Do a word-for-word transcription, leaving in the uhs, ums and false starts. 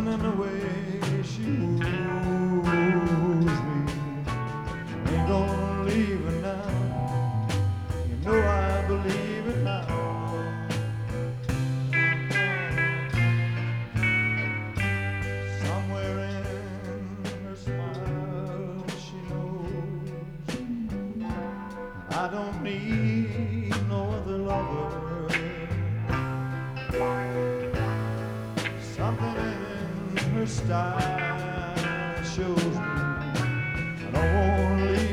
something in the way she moves me. Ain't gonna leave her now. You know I believe it now. Somewhere in her smile she knows I don't need no other lover. Something in her style shows me I don't want to leave